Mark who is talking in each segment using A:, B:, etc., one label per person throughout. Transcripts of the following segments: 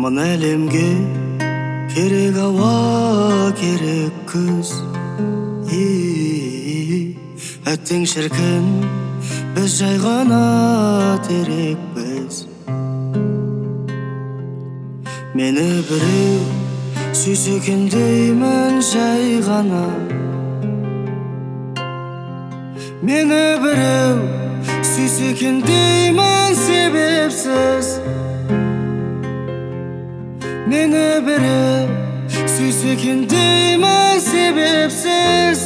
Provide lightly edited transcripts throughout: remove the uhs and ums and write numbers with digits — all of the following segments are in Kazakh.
A: Мына әлемге керек ауа, керек күз. Әттең шіркін, біз жай ғана терекпіз. Мені біреу сүйсе екен деймін жай ғана. Мені біреу сүйсе екен деймін себепсіз. Мені біреу сүйсе екен деймін себепсіз.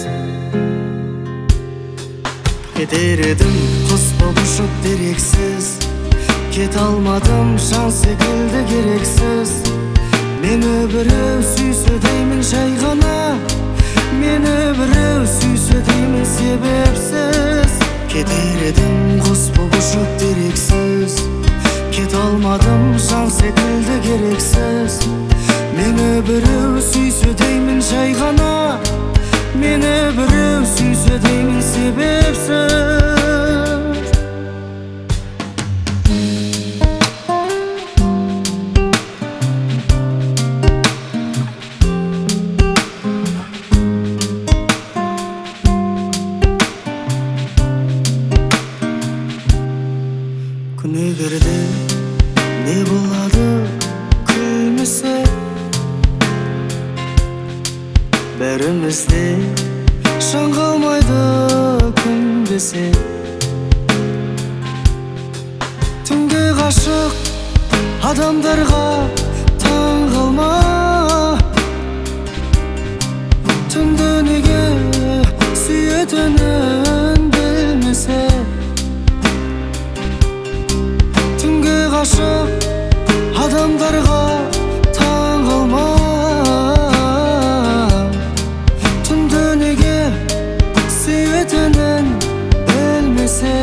A: Кетер едім құс боп ұшып дерексіз. Кете алмадым жан секілді керексіз. Мені біреу сүйсе деймін жай ғана. Мені біреу сүйсе деймін себепсіз. Кетер едім құс боп ұшып дерексіз. Кете алмадым жан секілді керексіз. Мені біреу сүйсе деймін жай ғана. Мені біреу сүйсе деймін себепсіз. Күнегерде не болады күлмесе, бәрімізде шаң қалмайды күндесе. Түнге ғашық адамдарға таң қалма. Түнді неге сүйетінін білмесе. Түнге ғашық адамдарға таң қалма. Түнді неге сүйетінін білмесе.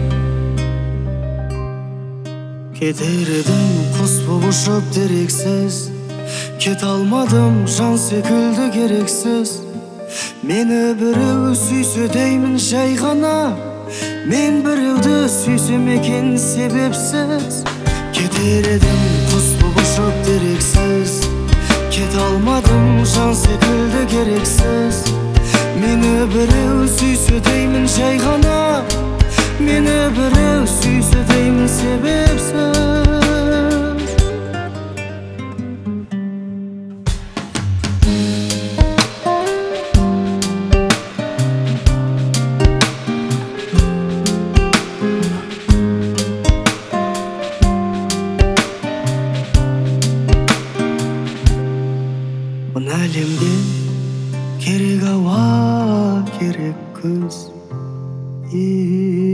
A: Кетер едім құс боп ұшып дерексіз. Кете алмадым жан секілді керексіз. Мені біреу сүйсе деймін жай ғана. Мен біреуді сүйсем екен себепсіз. Кетер едім құс боп ұшып дерексіз. Кете алмадым жан секілді керексіз. Мені біреу сүйсе деймін жай ғана. Мені біреу сүйсе деймін себепсіз. Мына әлемге керек ауа, керек күз.